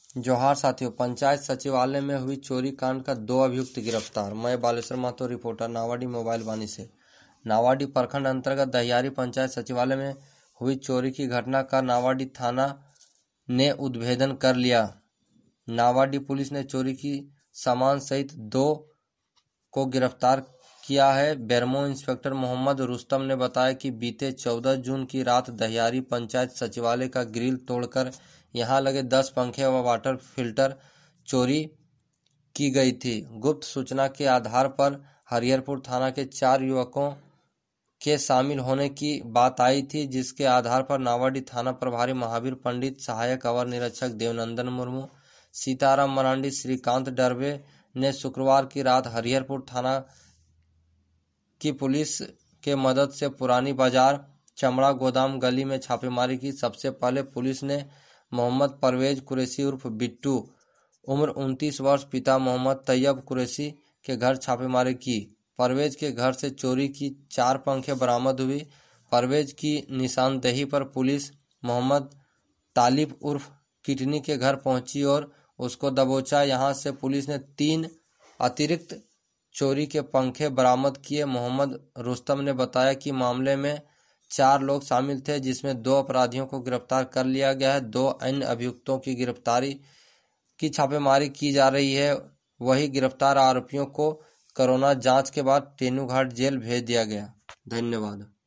जोहार साथियों, पंचायत सचिवालय में हुई चोरी कांड का 2 अभियुक्त गिरफ्तार। मैं बालेश्वर महतो, रिपोर्टर, नावाडीह मोबाइल वाणी से। नावाडीह प्रखंड अंतर्गत दहियारी पंचायत सचिवालय में हुई चोरी की घटना का नावाडीह थाना ने उद्भेदन कर लिया। नावाडीह पुलिस ने चोरी की सामान सहित 2 को गिरफ्तार किया है। बेरमो इंस्पेक्टर मोहम्मद रुस्तम ने बताया कि बीते 14 जून की रात दहियारी पंचायत सचिवालय का ग्रिल तोड़कर यहां लगे 10 पंखे व वाटर फिल्टर चोरी की गई थी। गुप्त सूचना के आधार पर हरिहरपुर थाना के 4 युवकों के शामिल होने की बात आई थी, जिसके आधार पर नावाडीह थाना प्रभारी महावीर पंडित, सहायक अवर निरीक्षक देवनंदन मुर्मू, सीताराम मरांडी, श्रीकांत डरबे ने शुक्रवार की रात हरिहरपुर थाना की पुलिस के मदद से पुरानी बाजार चमड़ा गोदाम गली में छापेमारी की। सबसे पहले पुलिस ने मोहम्मद परवेज कुरैशी उर्फ बिट्टू, उम्र 29 वर्ष, पिता मोहम्मद तैयब कुरैशी के घर छापेमारी की। परवेज के घर से चोरी की 4 पंखे बरामद हुई। परवेज की निशानदेही पर पुलिस मोहम्मद तालिब उर्फ किटनी के घर पहुंची और उसको दबोचा। यहां से पुलिस ने 3 अतिरिक्त चोरी के पंखे बरामद किए। मोहम्मद रुस्तम ने बताया कि मामले में 4 लोग शामिल थे, जिसमें 2 अपराधियों को गिरफ्तार कर लिया गया है। 2 अन्य अभियुक्तों की गिरफ्तारी की छापेमारी की जा रही है। वहीं गिरफ्तार आरोपियों को कोरोना जांच के बाद तेनूघाट जेल भेज दिया गया। धन्यवाद।